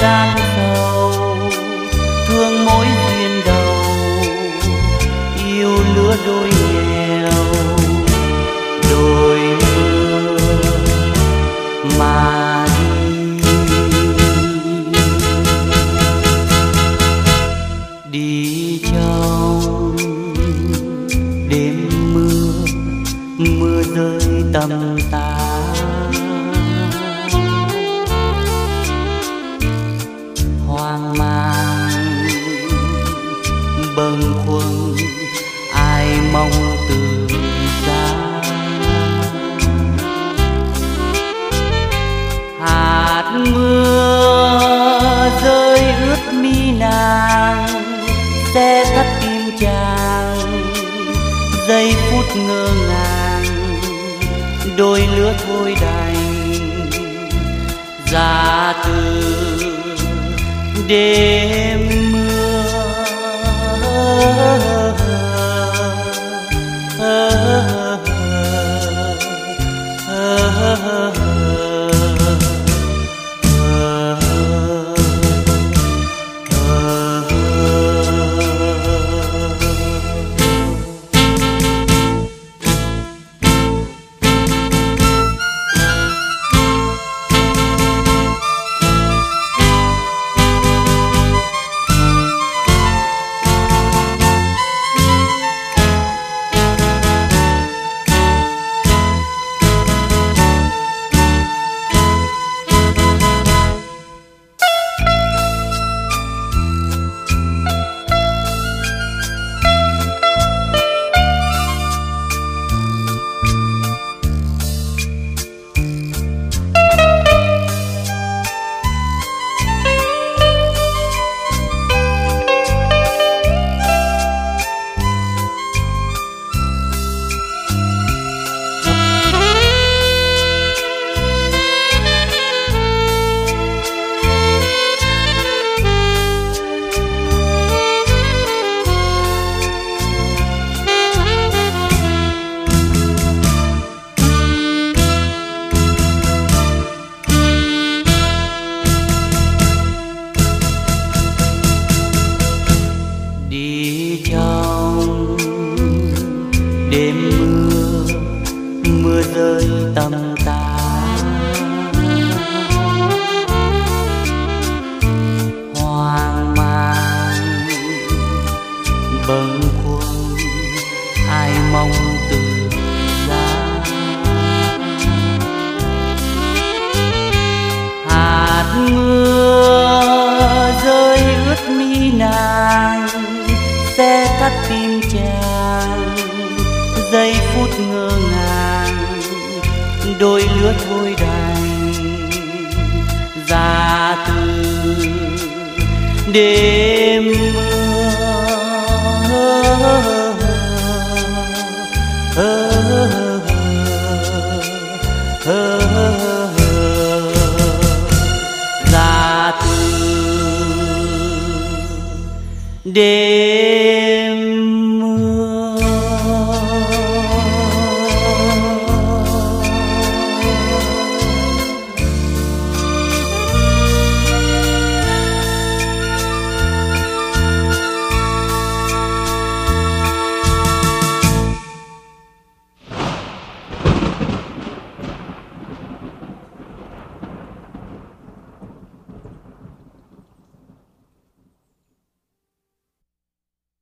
gian sầu, thương mỗi duyên đầu, yêu lứa đôi nghèo, đôi mưa mà đi trong đêm mưa, mưa rơi tầm tã. Hoang mang bâng khuâng ai mong từ xa, hạt mưa rơi ướt mi nàng, sẽ thắt tim chàng giây phút ngơ ngàng, đôi lứa thôi đành ra từ đêm mưa. Đi trong đêm mưa, mưa rơi tầm tã. Hoang mang bâng khuâng ai mong từ xa, hạt mưa rơi ướt mi nàng, sẽ thắt tim chàng giây phút ngơ ngàng, đôi lứa thôi đành ra từ đêm mưa. Ra từ đêm